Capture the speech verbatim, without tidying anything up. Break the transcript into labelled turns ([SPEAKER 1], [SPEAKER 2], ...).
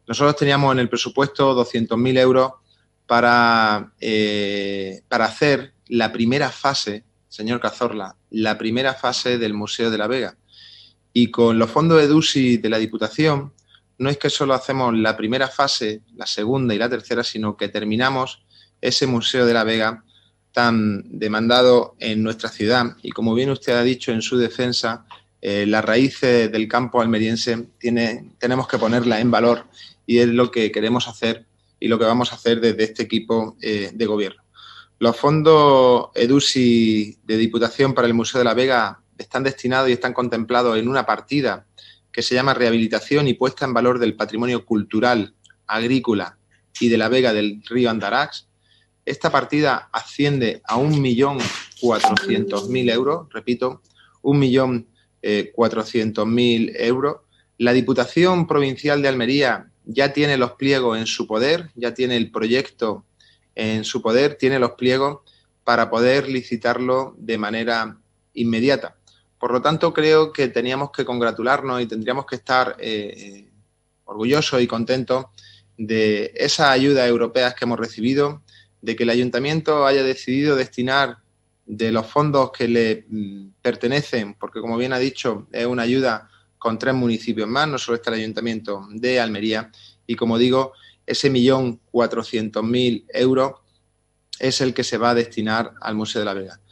[SPEAKER 1] Nosotros teníamos en el presupuesto doscientos mil euros para, eh, para hacer la primera fase, señor Cazorla, la primera fase del Museo de la Vega. Y con los fondos EDUSI de la Diputación, no es que solo hacemos la primera fase, la segunda y la tercera, sino que terminamos ese Museo de la Vega tan demandado en nuestra ciudad. Y como bien usted ha dicho en su defensa, eh, las raíces del campo almeriense tiene, tenemos que ponerlas en valor y es lo que queremos hacer y lo que vamos a hacer desde este equipo eh, de gobierno. Los fondos EDUSI de Diputación para el Museo de la Vega están destinados y están contemplados en una partida que se llama Rehabilitación y puesta en valor del patrimonio cultural, agrícola y de la vega del río Andarax. Esta partida asciende a un millón cuatrocientos mil euros, repito, un millón cuatrocientos mil euros. La Diputación Provincial de Almería ya tiene los pliegos en su poder, ya tiene el proyecto en su poder, tiene los pliegos para poder licitarlo de manera inmediata. Por lo tanto, creo que teníamos que congratularnos y tendríamos que estar eh, orgullosos y contentos de esas ayudas europeas que hemos recibido, de que el Ayuntamiento haya decidido destinar de los fondos que le mm, pertenecen, porque como bien ha dicho, es una ayuda con tres municipios más, no solo está el Ayuntamiento de Almería, y como digo, ese millón cuatrocientos mil euros es el que se va a destinar al Museo de la Vega.